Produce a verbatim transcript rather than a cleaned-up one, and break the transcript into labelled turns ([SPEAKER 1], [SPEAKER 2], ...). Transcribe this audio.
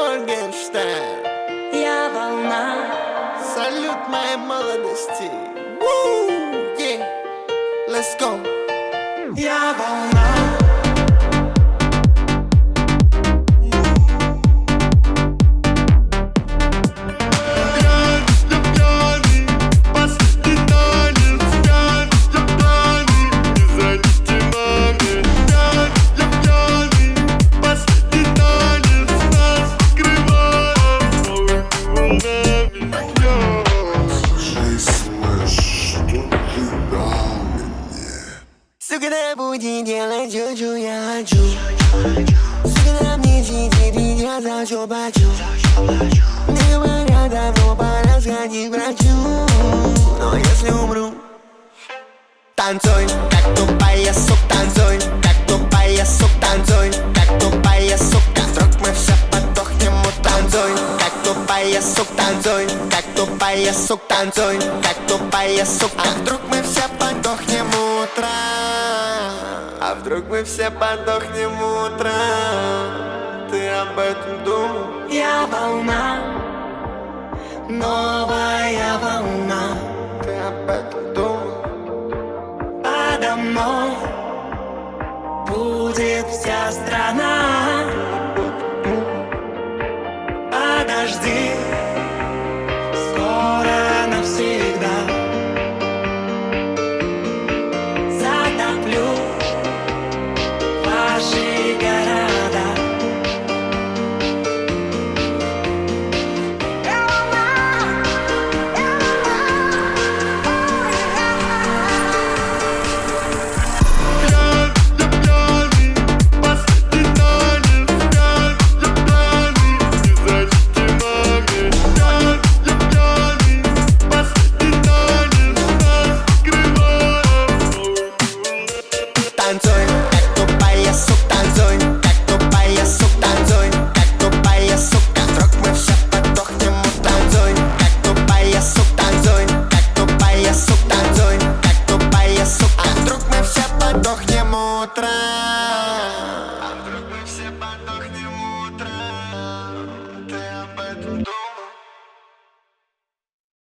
[SPEAKER 1] Моргенштерн.
[SPEAKER 2] Я волна.
[SPEAKER 1] Салют моей молодости. Woo! Yeah. Let's go.
[SPEAKER 2] Я волна.
[SPEAKER 1] Сука, да буди делать чу-чу, я хочу. Сука, да мне сидит и я за все плачу. Мне говорят, давно пора сходить к врачу. Но если умру, танцуй, как тупая сука, танцуй, как тупая сука, танцуй, как тупая сука. Вдруг мы все подохнем, танцуй, как тупая сука, танцуй, как тупая сука, танцуй, как тупая сука. А вдруг мы все подохнем утром? А вдруг мы все подохнем утром? Ты об этом думал?
[SPEAKER 2] Я волна. Новая волна.
[SPEAKER 1] Ты об этом думал?
[SPEAKER 2] Подо мной будет вся страна.